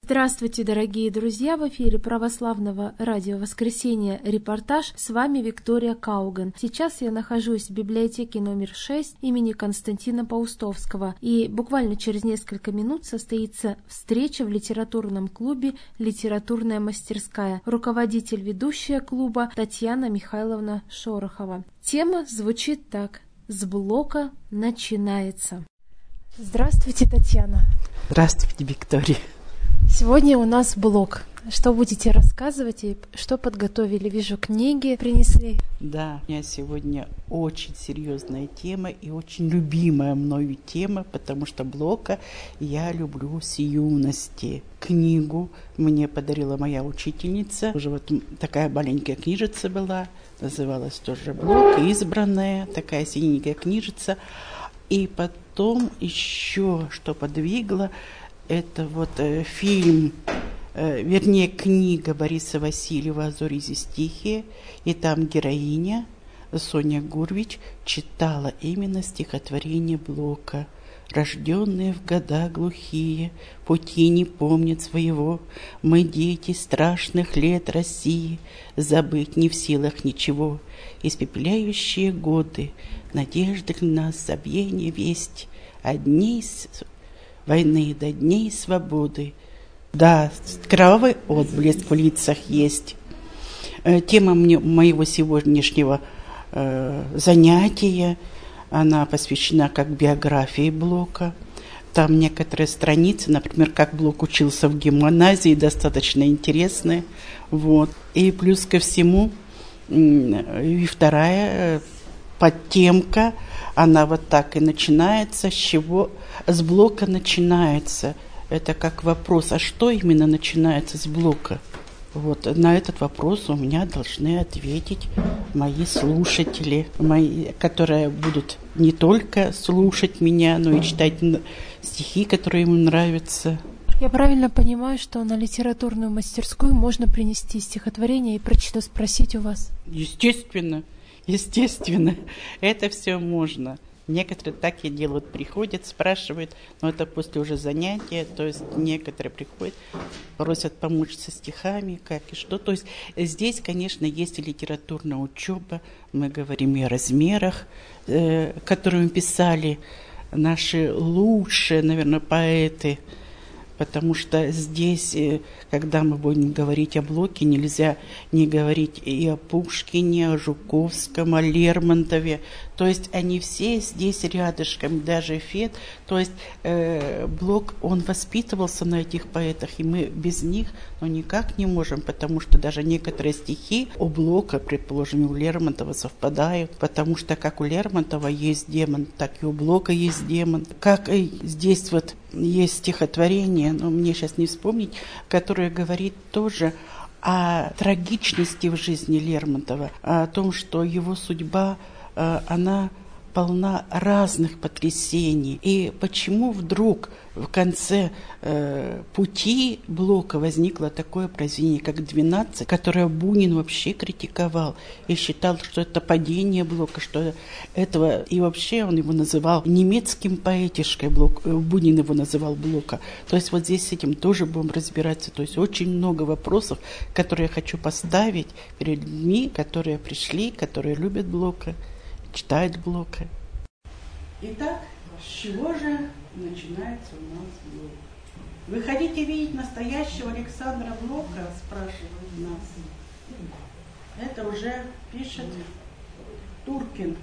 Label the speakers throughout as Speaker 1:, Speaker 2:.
Speaker 1: Здравствуйте, дорогие друзья! В эфире Православного радио «Воскресенье. Репортаж». С вами Виктория Кауган. Сейчас я нахожусь в библиотеке номер 6 имени Константина Паустовского. И буквально через несколько минут состоится встреча в литературном клубе «Литературная мастерская». Руководитель ведущая клуба Татьяна Михайловна Шорохова. Тема звучит так: «С блока начинается». Здравствуйте, Татьяна.
Speaker 2: Здравствуйте, Виктория.
Speaker 1: Сегодня у нас блок. Что будете рассказывать и что подготовили? Вижу, книги принесли.
Speaker 2: Да, у меня сегодня очень серьезная тема и очень любимая мною тема, потому что Блока я люблю с юности. Книгу мне подарила моя учительница. Уже вот такая маленькая книжица была, называлась тоже Блок, избранная, такая синенькая книжица. И потом еще что подвигло, это вот фильм, вернее, книга Бориса Васильева «А зори здесь тихие», и там героиня Соня Гурвич читала именно стихотворение Блока. «Рожденные в года глухие, пути не помнят своего, мы дети страшных лет России, забыть не в силах ничего, испепеляющие годы, надежды в нас забвение весть, одни войны до дней свободы». Да, кровавый отблеск в лицах есть. Тема моего сегодняшнего занятия, она посвящена как биографии Блока. Там некоторые страницы, например, как Блок учился в гимназии, достаточно интересные. Вот. И плюс ко всему, и вторая подтемка, она вот так и начинается. С чего? С Блока начинается. Это как вопрос, а что именно начинается с Блока? Вот на этот вопрос у меня должны ответить мои слушатели, которые будут не только слушать меня, но и читать стихи, которые им нравятся.
Speaker 1: Я правильно понимаю, что на литературную мастерскую можно принести стихотворение и прочитать, спросить у вас?
Speaker 2: Естественно, это все можно. Некоторые так и делают, приходят, спрашивают, но это после уже занятия, то есть некоторые приходят, просят помочь со стихами, как и что. То есть здесь, конечно, есть и литературная учеба, мы говорим и о размерах, которые писали наши лучшие, наверное, поэты, потому что здесь, когда мы будем говорить о Блоке, нельзя не говорить и о Пушкине, о Жуковском, о Лермонтове. То есть они все здесь рядышком, даже Фет. То есть Блок, он воспитывался на этих поэтах, и мы без них никак не можем, потому что даже некоторые стихи у Блока, предположим, и у Лермонтова совпадают, потому что как у Лермонтова есть демон, так и у Блока есть демон. Как и здесь вот есть стихотворение, но мне сейчас не вспомнить, которое говорит тоже о трагичности в жизни Лермонтова, о том, что его судьба, она полна разных потрясений. И почему вдруг в конце пути Блока возникло такое произведение, как «12», которое Бунин вообще критиковал и считал, что это падение Блока, что этого... И вообще он его называл немецким поэтишкой, Бунин его называл Блока. То есть вот здесь с этим тоже будем разбираться. То есть очень много вопросов, которые я хочу поставить перед людьми, которые пришли, которые любят Блока, читают Блока. Итак, с чего же начинается у нас Блок? Вы хотите видеть настоящего Александра Блока, спрашивают нас. Это уже пишет Туркин,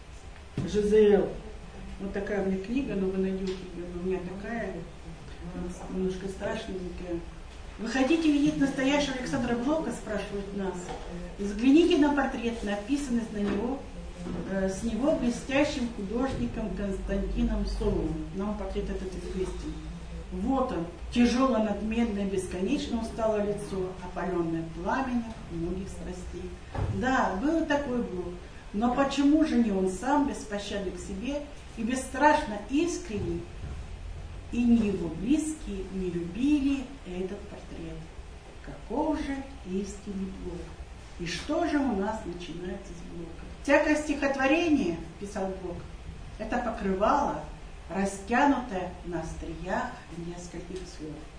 Speaker 2: ЖЗЛ. Вот такая у меня книга, но вы найдете, у меня такая, немножко страшненькая. Вы хотите видеть настоящего Александра Блока, спрашивают нас. Взгляните на портрет, написанный с него блестящим художником Константином Соловым. Нам портрет этот известен. Вот он, тяжело, надменное, бесконечно усталое лицо, опаленное пламенем многих страстей. Да, был такой Блок, но почему же не он сам, беспощадный к себе и бесстрашно искренний, и ни его близкие не любили этот портрет? Каков же истинный Блок? И что же у нас начинается с Блока? Всякое стихотворение, писал Блок, это покрывало, растянутое на остриях нескольких слов.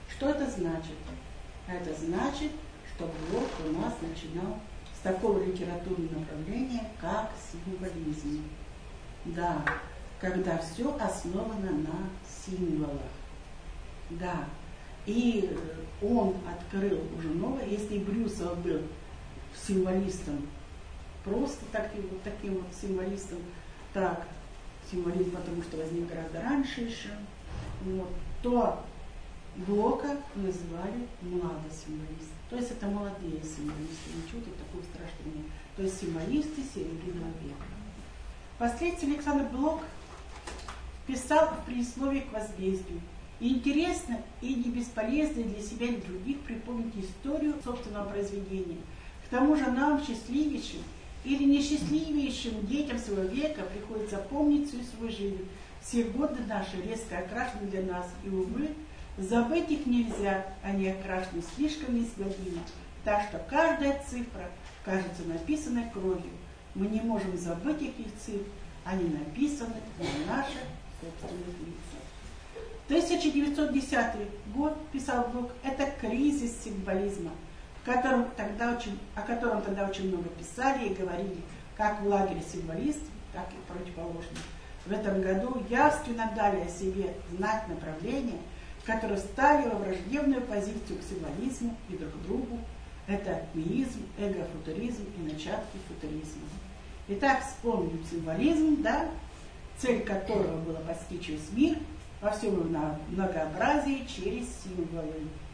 Speaker 2: Что это значит? Это значит, что Блок у нас начинал с такого литературного направления, как символизм. Да, когда все основано на символах. Да. И он открыл уже новое, если и Брюсов был символистом, просто таким вот символистом, так, символизм, потому что возник гораздо раньше еще, вот, то Блока называли младосимволист. То есть это молодые символисты, ничего тут такого страшного нет. То есть символисты Серебряного века. Впоследствии Александр Блок писал в предисловии к «Возмездию». И интересно и не бесполезно для себя и для других припомнить историю собственного произведения. К тому же нам, счастливейшим или несчастливейшим детям своего века, приходится помнить всю свою жизнь. Все годы наши резко окрашены для нас, и, увы, забыть их нельзя, они окрашены слишком неизгладимо. Так что каждая цифра кажется написанной кровью. Мы не можем забыть этих цифр, они написаны на наших собственных лицах. 1910 год, писал Блок, это кризис символизма, о котором тогда очень много писали и говорили, как в лагере символистов, так и противоположных. В этом году явственно дали о себе знать направления, которые стали во враждебную позицию к символизму и друг другу. Это миизм, эгофутуризм и начатки футуризма. Итак, вспомним символизм, да, цель которого была постичь весь мир во всем многообразии через символы.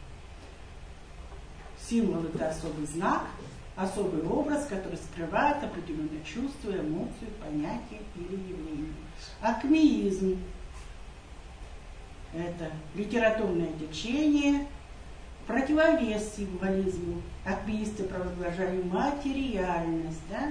Speaker 2: Символ – это особый знак, особый образ, который скрывает определенное чувство, эмоцию, понятие или явление. Акмеизм – это литературное течение, противовес символизму. Акмеисты провозглашали материальность, да?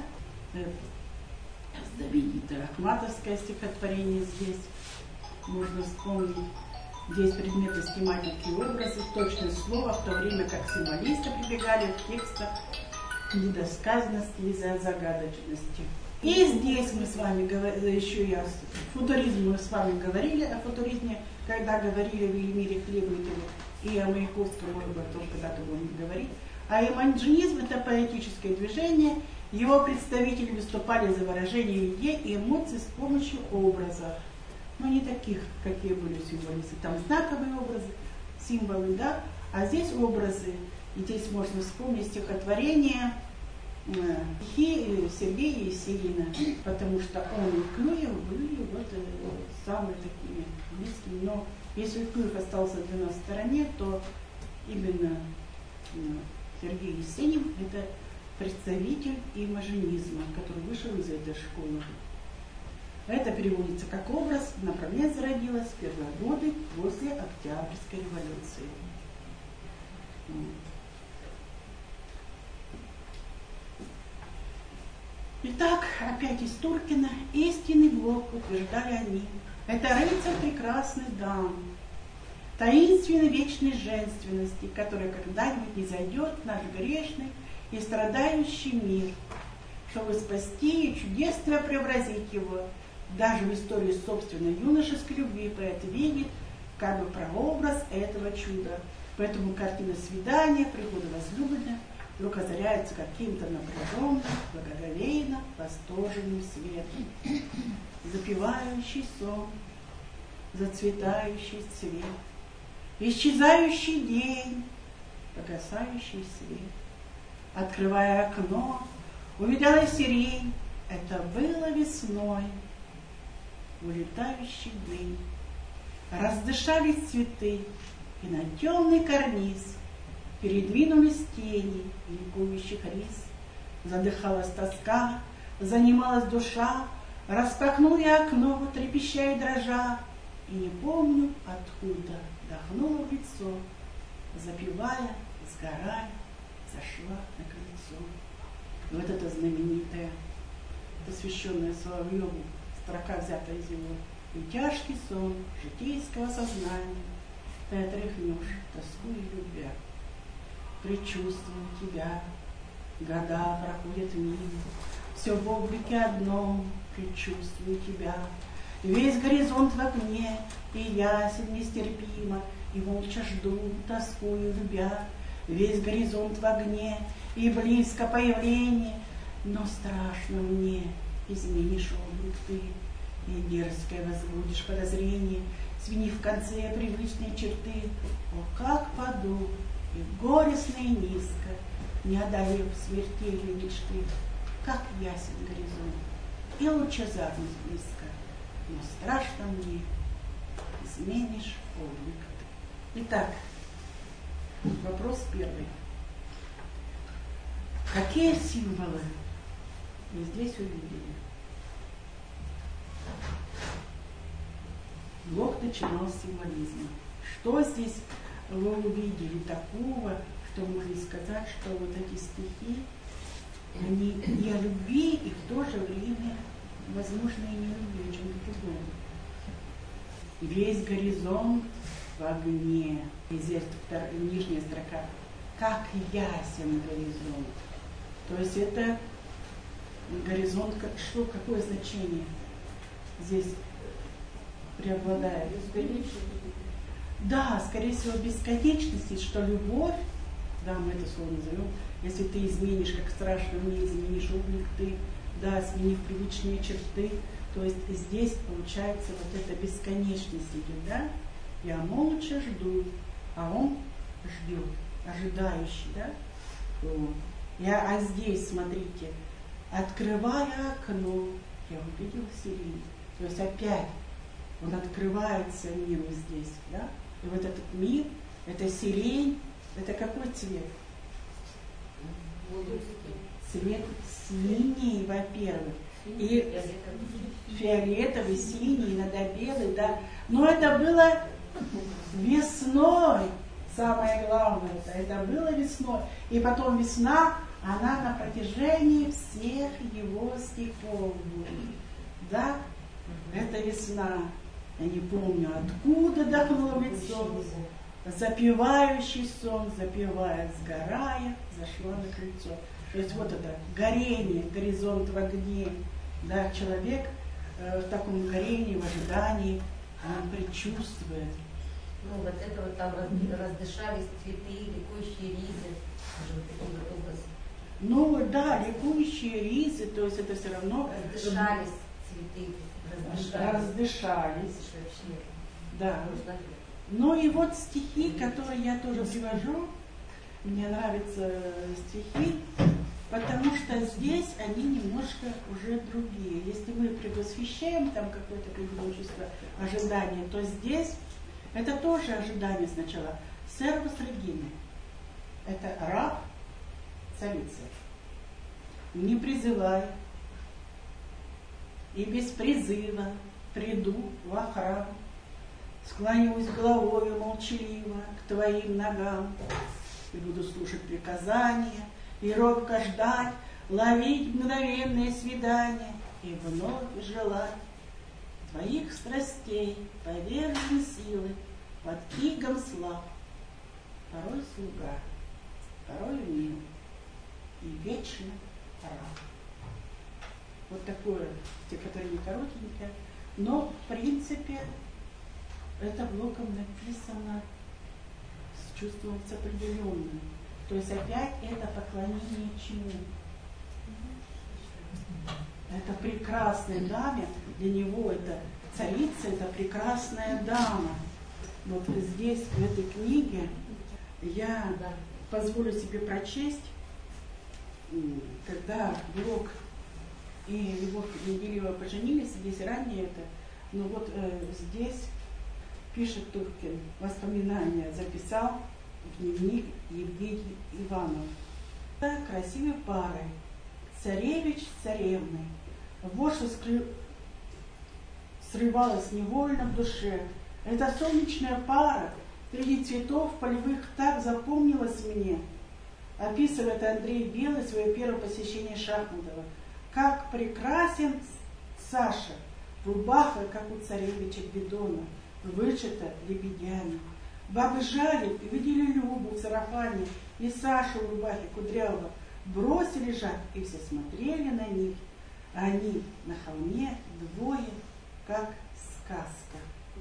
Speaker 2: Знаменитое ахматовское стихотворение здесь можно вспомнить. Здесь предметы с тематики и образы, точное слово, в то время как символисты прибегали в текстах к недосказанности и загадочности. И здесь мы с вами еще я футуризм мы с вами говорили о футуризме, когда говорили в Велимире Хлебникове, и о Маяковском, может быть, тоже когда-то будем говорить. А имаджинизм – это поэтическое движение. Его представители выступали за выражение идей и эмоций с помощью образов. Но не таких, какие были символисты. Там знаковые образы, символы, да, а здесь образы. И здесь можно вспомнить стихотворение стихи Сергея Есенина, потому что он и Клюев были вот самыми такими близкими. Но если Клюев остался для нас в стороне, то именно Сергей Есенин – это представитель имажинизма, который вышел из этой школы. Это переводится как образ, направление зародилось в первые годы после Октябрьской революции. Итак, опять из Туркина. Истинный Блок, утверждали они, это рыцарь прекрасных дам, таинственной вечной женственности, которая когда-нибудь не зайдет в наш грешный и страдающий мир, чтобы спасти и чудесно преобразить его. Даже в истории собственной юношеской любви поэт видит как бы прообраз этого чуда. Поэтому картина свидания, прихода возлюбленных вдруг озаряется каким-то напряженным, благоговейно восторженным светом. Запевающий сон, зацветающий цвет, исчезающий день, погасающий свет. Открывая окно, увидала сирень, это было весной. Улетающий день, раздышались цветы, и на темный карниз передвинулись тени ликующих рис. Задыхалась тоска, занималась душа, распахнул я окно, трепеща и дрожа, и не помню откуда дохнула в лицо, запевая, сгорая, зашла на крыльцо. И вот это знаменитое, посвященное Соловьеву, строка взята из его. И тяжкий сон житейского сознания ты отряхнешь, тоскуя и любя. Предчувствую тебя, года проходят мимо, все в облике одном, предчувствую тебя. Весь горизонт в окне, и ясен нестерпимо, и молча жду, тоскую, любя, весь горизонт в огне, и близко появление, но страшно мне, изменишь облик ты, и дерзкое возводишь подозрение, свини в конце привычные черты. О, как паду, и горестно и низко, не одолев смертельной мечты, как ясен горизонт, и лучезарность близко, но страшно мне, изменишь облик ты. Итак, вопрос первый. Какие символы мы здесь увидели? Блок начинал с символизма. Что здесь вы увидели такого, что можно сказать, что вот эти стихи, они и о любви, и в то же время, возможно, и не любви, о чем-то другом. Весь горизонт в огне. И здесь нижняя строка. Как ясен горизонт. То есть это горизонт, что, какое значение здесь преобладает? Да, скорее всего, бесконечности, что любовь, да, мы это слово назовем, если ты изменишь, как страшно мне, изменишь облик ты, да, сменив привычные черты, то есть здесь получается вот эта бесконечность идет, да? Я молча жду, а он ждет, ожидающий, да? Вот. А здесь, смотрите, открывая окно, я увидел сирень. То есть опять он открывается миру здесь, да? И вот этот мир, это сирень, это какой цвет? Цвет синий, во-первых. И фиолетовый, синий, иногда белый, да. Но это было весной. Самое главное, это было весной. И потом весна, она на протяжении всех его стихов будет. Да? Это весна. Я не помню, откуда дохнуло лицо. Запевающий сон, запевая, сгорая, зашла на крыльцо. То есть вот это горение, горизонт в огне. Да, человек в таком горении, в ожидании, он предчувствует.
Speaker 3: Ну, вот это вот там раздышались цветы, ликующие ризы.
Speaker 2: Ну, да, ликующие ризы, то есть это все равно...
Speaker 3: Раздышались цветы,
Speaker 2: раздышались. Да. Ну и вот стихи, которые я тоже привожу, мне нравятся стихи, потому что здесь они немножко уже другие. Если мы предвосхищаем там какое-то преимущество, ожидание, то здесь это тоже ожидание сначала. Сервус Регины. Это раб царицы. Не призывай, и без призыва приду во храм, склонюсь головою молчаливо к твоим ногам, и буду слушать приказания, и робко ждать, ловить мгновенные свидания, и вновь желать твоих страстей, поверженной силы, под игом слав. Порой слуга, порой мил, и вечно раб. Вот такое стихотворение коротенькое, но в принципе это блоком написано с чувством определенным. То есть опять это поклонение чему? Это прекрасной даме, для него это царица, это прекрасная дама. Вот здесь, в этой книге, я позволю себе прочесть, когда Блок и Любовь Менделеева поженились, здесь ранее это, но вот здесь пишет Туркин, воспоминания записал в дневник Евгений Иванов. Красивой парой, царевич с царевной, вот что срывалось невольно в душе. Эта солнечная пара среди цветов полевых так запомнилась мне, описывает Андрей Белый свое первое посещение Шахматова. Как прекрасен Саша, рубаха, как у царевича Гвидона, вышита лебедями. Бабы жали и видели Любу в сарафане, и Сашу в рубахе кудрявого, бросили жать, и все смотрели на них. Они на холме двое, как сказка.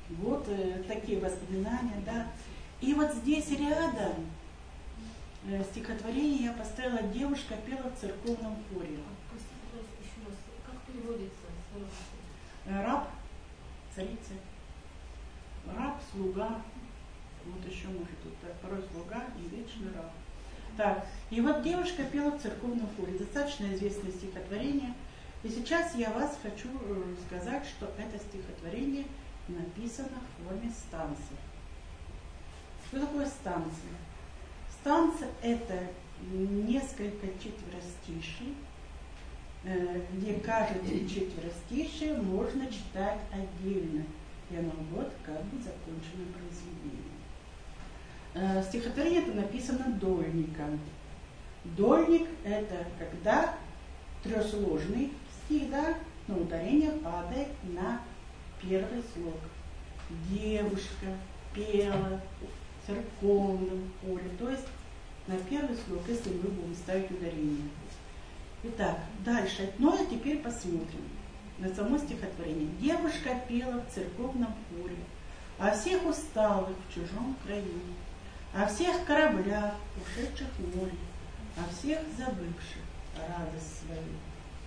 Speaker 2: Вот такие воспоминания, да. И вот здесь рядом стихотворение я поставила «Девушка пела в церковном хоре».
Speaker 3: Еще раз, как переводится?
Speaker 2: Раб, царица, раб, слуга, вот еще может тут, так, порой слуга и вечный раб. Так, и вот девушка пела в церковном хоре, достаточно известное стихотворение. И сейчас я вас хочу сказать, что это стихотворение написано в форме станций. Что такое станция? Станция – это несколько четверостишей, где каждое четверостишее можно читать отдельно, и оно вот как бы законченное произведение. Стихотворение это написано дольником. Дольник – это когда трехсложный стих, да, но ударение падает на первый слог. Девушка пела в церковном хоре, то есть на первый слог, если мы будем ставить ударение. Итак, дальше. Ну а теперь посмотрим на само стихотворение. Девушка пела в церковном хоре о всех усталых в чужом краю, о всех кораблях, ушедших в море, о всех забывших радость свою.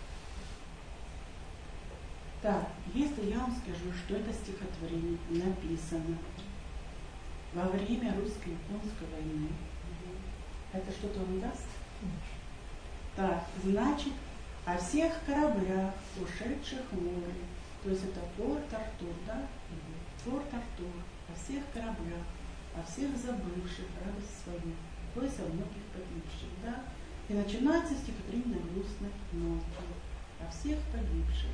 Speaker 2: Так, если я вам скажу, что это стихотворение написано во время русско-японской войны, это что-то вам даст? Так, значит, о всех кораблях, ушедших в море, то есть это Порт-Артур, да? Порт-Артур, о всех кораблях, о всех забывших радость свою, то есть о многих погибших, да? И начинается стихотворение на грустной ноте, о всех погибших.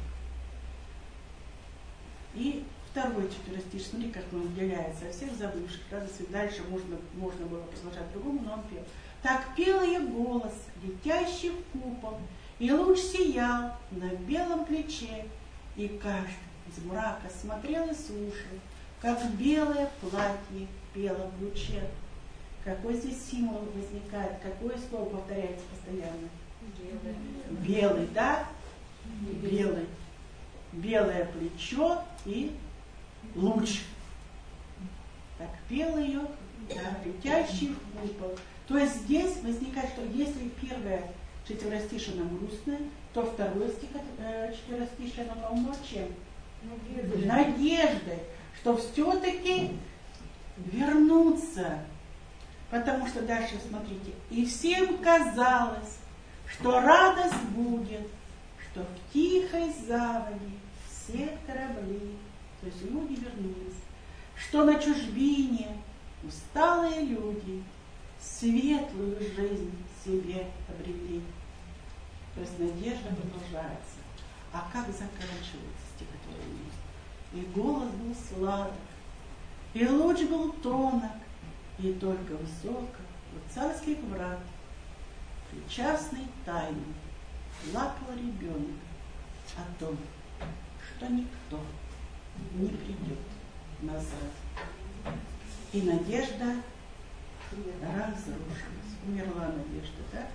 Speaker 2: И второй четверостишь, смотри, как он отделяется, о всех забывших радость свою. Дальше можно было продолжать другому, но он пел. Так пел ее голос, летящий в купол, и луч сиял на белом плече, и каждый из мрака смотрел и слушал, как белое платье пело в луче. Какой здесь символ возникает, какое слово повторяется постоянно? Белый, да? Белый. Белое плечо и луч. Так пел ее, да, летящий в купол. То есть здесь возникает, что если первое четверостишее нам грустное, то второе четверостишее нам полно чем? Надеждой, что все-таки вернутся. Потому что дальше, смотрите, и всем казалось, что радость будет, что в тихой заводе все корабли, то есть люди вернулись, что на чужбине усталые люди светлую жизнь себе обрели. То есть надежда продолжается. А как заканчивается стихотворение? И голос был сладок, и луч был тонок, и только высоко у царских врат причастной тайны плакал ребенок о том, что никто не придет назад. И надежда разрушилась. Умерла надежда, да?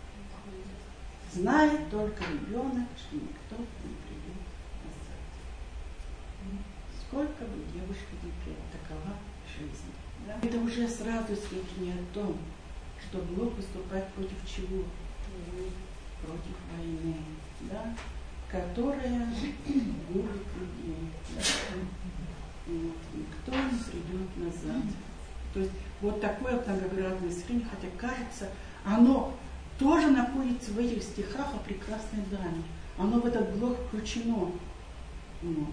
Speaker 2: Знает только ребенок, что никто не придет назад. Сколько бы девушка не пела, такова жизнь. Да? Это уже сразу сведения о том, что Бог выступает против чего? Против войны, да? Которая губит людей. Да? Вот. Никто не придет назад. То есть вот такое многоградное сравнение, хотя кажется, оно тоже находится в этих стихах о прекрасной даме. Оно в этот блок включено. Вот.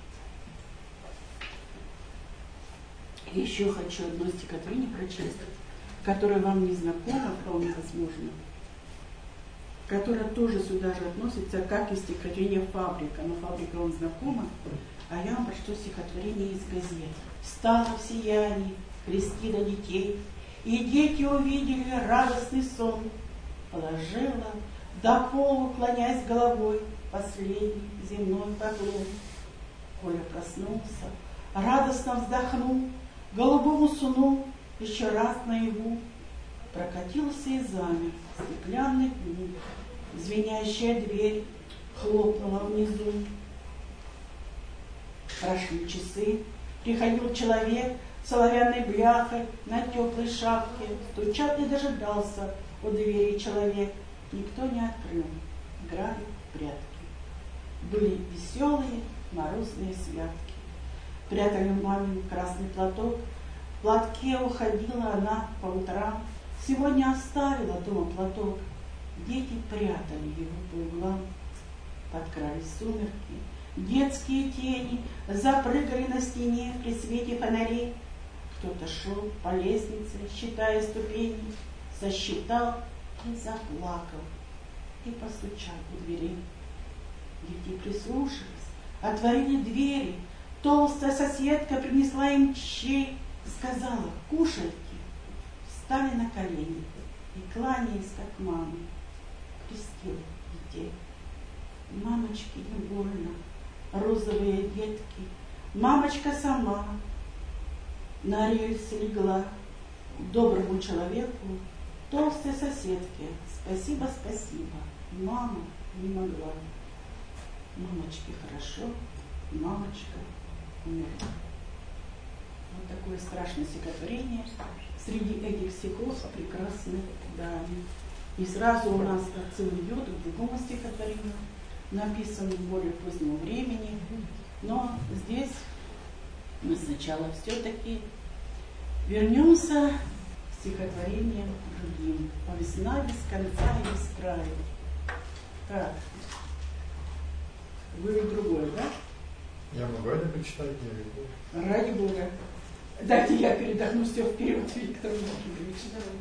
Speaker 2: И еще хочу одно стихотворение прочесть, которое вам не знакомо, вполне возможно, которое тоже сюда же относится, как и стихотворение «Фабрика». Но «Фабрика» вам знакома, а я вам прочту стихотворение из газет. «Стало в сиянии Христина детей, и дети увидели радостный сон. Положила до полу, клонясь головой, последний земной поклон. Коля проснулся, радостно вздохнул, голубому суну еще раз наяву прокатился и замер стеклянный клуб, звенящая дверь хлопнула внизу. Прошли часы, Приходил человек с соловянной бляхой на теплой шапке, стучал и дожидался у двери человек. Никто не открыл, играли в прятки. Были веселые морозные святки. Прятали мамин красный платок, в платке уходила она по утрам. Сегодня оставила дома платок, дети прятали его по углам. Подкрались сумерки, детские тени запрыгали на стене при свете фонарей. Кто-то шел по лестнице, считая ступени, сосчитал и заплакал, и постучал у дверей. Дети прислушались, отворили двери. Толстая соседка принесла им щей, сказала: кушайте. Встали на колени и, кланяясь, как мамы, крестил детей. Мамочки, не больно, розовые детки. Мамочка сама на рельсы легла. Доброму человеку, толстой соседке, спасибо, спасибо, мама не могла. Мамочке хорошо, мамочка умерла. Вот такое страшное стихотворение среди этих стихов прекрасных, да. И сразу у нас отсыл идет к другому стихотворению, написанному в более позднем времени. Но здесь мы сначала все-таки вернемся к стихотворениям другим. «Весна без конца и без края». Так, вы другое, да?
Speaker 4: Я могу это почитать?
Speaker 2: Ради Бога. Дайте я передохну все вперед, Виктор Владимирович.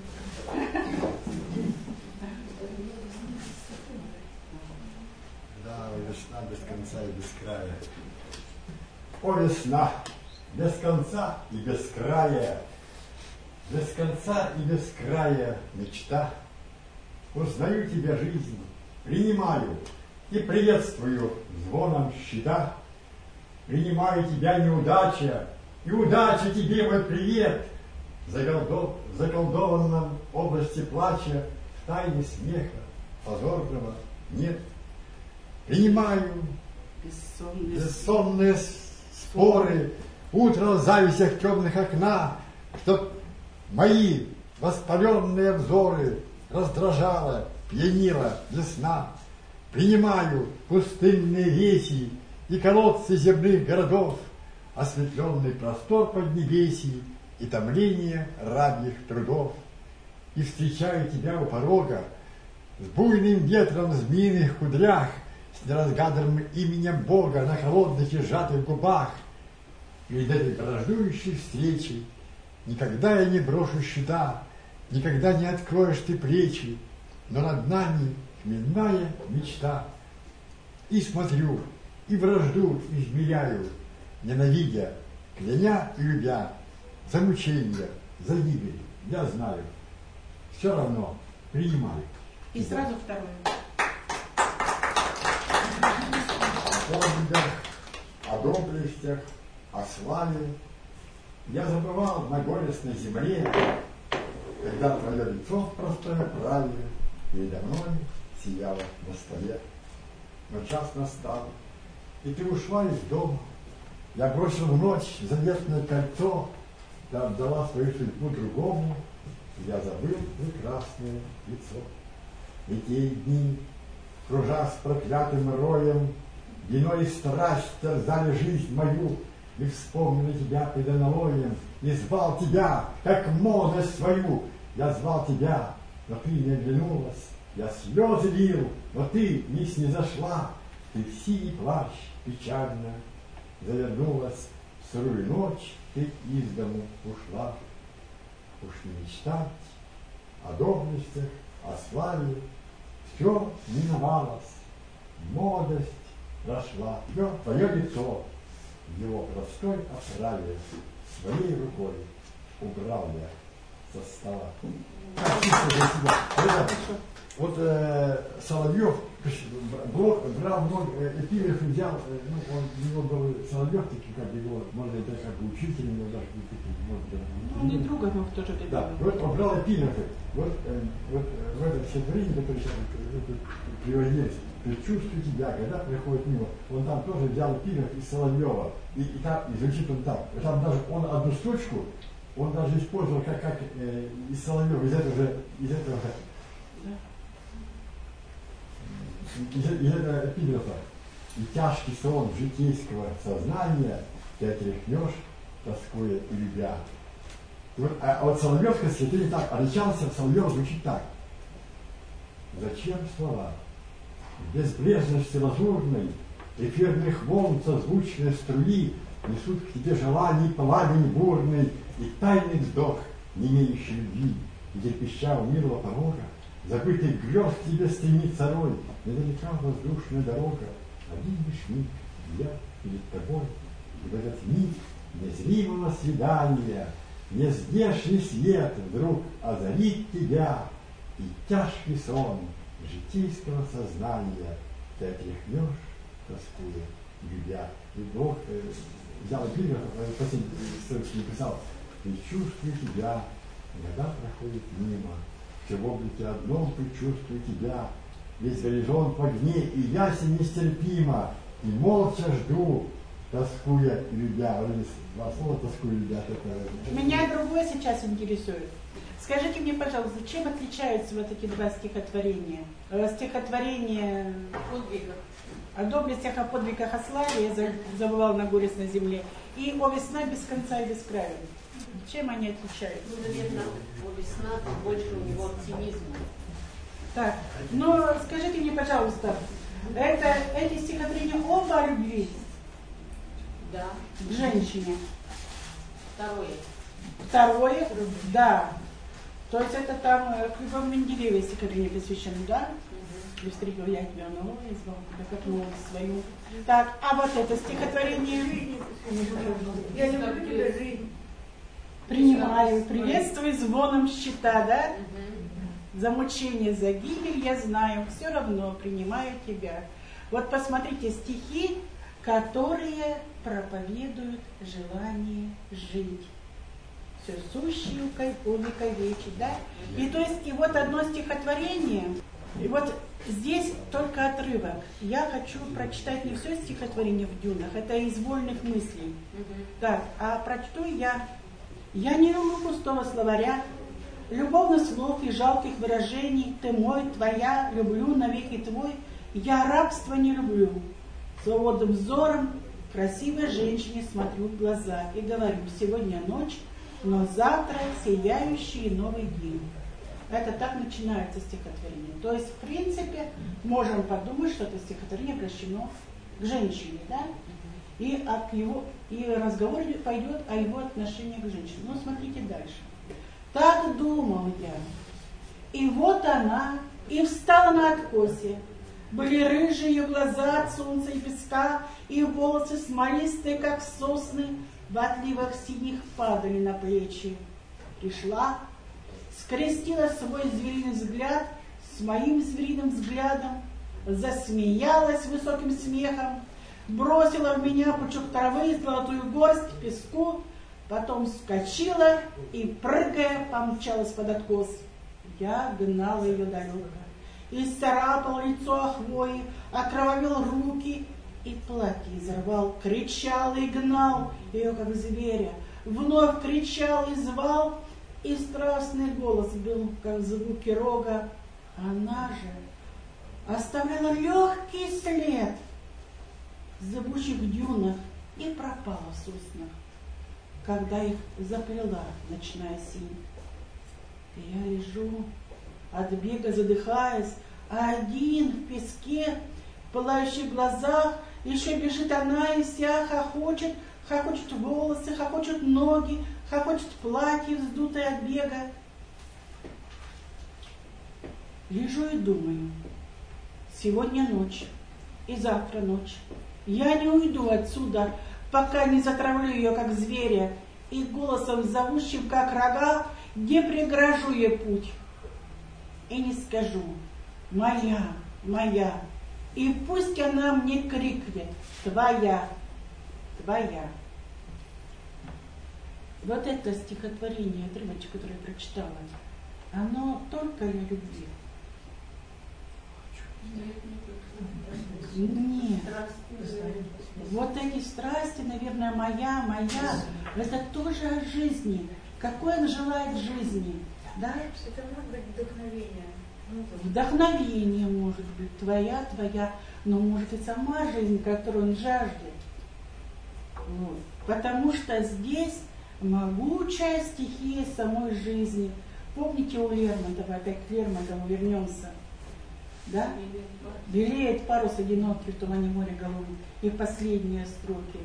Speaker 4: Да, весна без конца и без края. О, весна, без конца и без края, без конца и без края мечта. Узнаю тебя, жизнь, принимаю и приветствую звоном щита. Принимаю тебя, неудача, и удача тебе мой привет. В заколдованном области плача, в тайне смеха позорного нет. Принимаю бессонные споры, утро в зависях темных окна, чтоб мои воспаленные взоры раздражала, пьянила весна. Принимаю пустынные веси и колодцы земных городов, осветленный простор поднебесий и томление рабьих трудов. И встречаю тебя у порога с буйным ветром в змеиных кудрях, с неразгаданным именем Бога на холодных и сжатых губах. Перед этой враждующей встречей никогда я не брошу щита, никогда не откроешь ты плечи, но над нами хмельная мечта. И смотрю, и вражду измеряю, ненавидя, кляня и любя, за мучения, за гибель, я знаю, все равно принимаю.
Speaker 2: И сразу второе.
Speaker 4: О подвигах, о доблестях, о славе я забывал на горестной земле, когда твое лицо в простой оправе передо мной сияло на столе. Но час настал, и ты ушла из дома. Я бросил в ночь заветное кольцо, ты отдала свою судьбу другому, и я забыл прекрасное лицо. И те дни, кружа с проклятым роем, вино и страсть терзали жизнь мою, и вспомнил тебя пред аналоем, и звал тебя, как молодость свою. Я звал тебя, но ты не оглянулась, я слезы лил, но ты не снизошла, ты в синий плащ печально завернулась, в сырую ночь ты из дому ушла. Уж не мечтать о доблестях, о славе, все миновалось, молодость прошла. Твое лицо в его простой оправе своей рукой убрал я со стола. Так, чисто для себя. Ребята, вот Соловьев брал много эпиграф и взял, ну, у него был Соловьев, такой, как его, можно даже как бы учитель, его даже может быть.
Speaker 5: Ну, не друга, но тоже это.
Speaker 4: Да, вот он брал эпиграфы. Вот в этом стихотворении, которое сейчас приводилось, «Предчувствую тебя», когда приходит мимо, он там тоже взял эпиграф из Соловьева. И там, и звучит он так. Там даже он одну строчку, он даже использовал как из Соловьева, из этого эпиграфа. «И тяжкий сон житейского сознания ты отряхнешь, тоскуя и любя». А вот Соловьевское стихотворение так, а начался Соловьев звучит так. «Зачем слова? В безбрежности лазурной эфирных волн созвучные струи несут к тебе желаний пламень бурный и тайный вздох не имеющий любви, где пища у милого порога, забытый грез к тебе стремится рой, недалека воздушная дорога, один лишь миг, я перед тобой, и в этот миг незримого свидания нездешний свет вдруг озарит тебя, и тяжкий сон житейского сознания ты отряхнешь, тоскуя, любя». И Бог взял эпиграф, последний строчки написал: «Предчувствую тебя, года проходят мимо, все в облике одном предчувствую тебя, весь горизонт в огне и ясен нестерпимо, и молча жду, тоскуя и любя». Вот здесь два слова «тоскуя и любя».
Speaker 5: Меня другое сейчас интересует. Скажите мне, пожалуйста, чем отличаются вот эти два стихотворения? Стихотворение о доблестях, о подвигах, о славе, я забывал на горестной земле, и о весна без конца и без края. Чем они отличаются?
Speaker 3: Ну, наверное, о весна больше у него оптимизма.
Speaker 5: Так, но скажите мне, пожалуйста, эти стихотворения оба о любви?
Speaker 3: Да.
Speaker 5: К женщине.
Speaker 3: Второе.
Speaker 5: Да. То есть это там к Любови Менделеевой стихотворение посвящено, да? И встретил я тебя новое, и звал тебя как новую свою. Так, а вот это стихотворение
Speaker 3: Я люблю тебя, жизнь.
Speaker 5: принимаю, приветствую звоном щита, да? За мучение, за гибель я знаю, все равно принимаю тебя. Вот посмотрите стихи, которые проповедуют желание жить. Все сущее увековечить, да? И то есть, и вот одно стихотворение, и вот здесь только отрывок. Я хочу прочитать не все стихотворение в дюнах, это из вольных мыслей. Так, а прочту я. Я не люблю пустого словаря, любовных слов и жалких выражений. Ты мой, твоя, люблю, навеки твой. Я рабство не люблю. Свободным взором красивой женщине смотрю в глаза и говорю: сегодня ночь, но завтра сияющий новый день. Это так начинается стихотворение. То есть, в принципе, можем подумать, что это стихотворение обращено к женщине, да? И разговор пойдет о его отношении к женщине. Но смотрите дальше. Так думал я. И вот она, и встала на откосе. Были рыжие ее глаза от солнца и песка, и волосы смолистые, как сосны, в отливах синих падали на плечи. Пришла, скрестила свой звериный взгляд с моим звериным взглядом, засмеялась высоким смехом, бросила в меня пучок травы и золотую горсть песку, потом вскочила и, прыгая, помчалась под откос. Я гнала ее далеко, исцарапал лицо о хвои, окровавил руки и платье изорвал, кричал и гнал ее, как зверя, вновь кричал и звал, и страстный голос был, как звуки рога. Она же оставляла легкий след в зыбучих дюнах и пропала в соснах, когда их заплела ночная синь. И я лежу, от бега задыхаясь, а один в песке, в пылающих глазах, еще бежит она и вся хохочет волосы, хохочут ноги, хохочет платье, вздутое от бега. Лежу и думаю: сегодня ночь и завтра ночь. Я не уйду отсюда, пока не затравлю ее, как зверя, и голосом зовущим, как рога, не прегражу ей путь и не скажу: моя, моя. И пусть она мне крикнет: твоя, твоя. Вот это стихотворение, отрывочек, которое я прочитала, оно только о любви. Нет. Вот эти страсти, наверное, моя, это тоже о жизни. Какой он желает жизни? Да?
Speaker 3: Это может быть вдохновение.
Speaker 5: Вдохновение может быть, твоя, но может и сама жизнь, которую он жаждет. Вот. Потому что здесь могучая стихия самой жизни. Помните у Лермонтова, опять к Лермонтову вернемся. Да? Белеет парус одинокий в тумане моря голубом. И последние строки.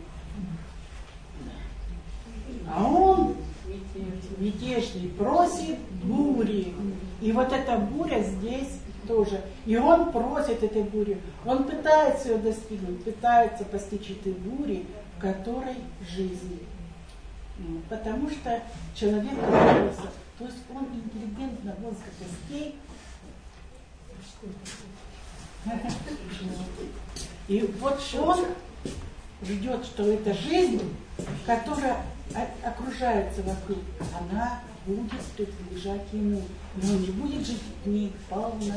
Speaker 5: А он, мятежный, просит бури. И вот эта буря здесь тоже. И он просит этой бури. Он пытается ее достигнуть, пытается постичь этой бури, в которой жизнь. Потому что человек родился. То есть он интеллигентно вон с костей. И вот он ждет, что эта жизнь, которая окружается вокруг, она будет принадлежать ему. Но он не будет жить в ней полнокровно.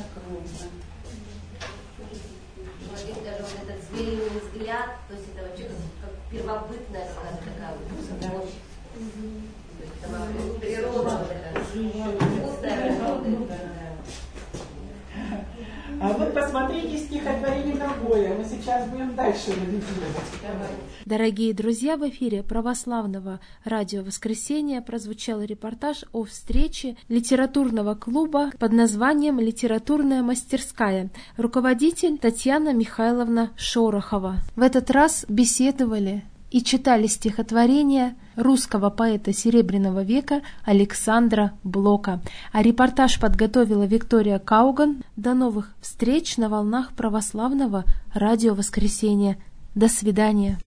Speaker 3: Даже вот этот звериный взгляд, то есть это вообще как первобытная какая-то такая мощь. То есть сама природа, вкусная природа.
Speaker 5: А вы посмотрите стихотворение другое. Мы сейчас будем дальше анализировать.
Speaker 1: Дорогие друзья, в эфире православного радио «Воскресенье» прозвучал репортаж о встрече литературного клуба под названием «Литературная мастерская». Руководитель Татьяна Михайловна Шорохова. В этот раз беседовали и читали стихотворения русского поэта Серебряного века Александра Блока. А репортаж подготовила Виктория Кауган. До новых встреч на волнах православного радио «Воскресенье». До свидания.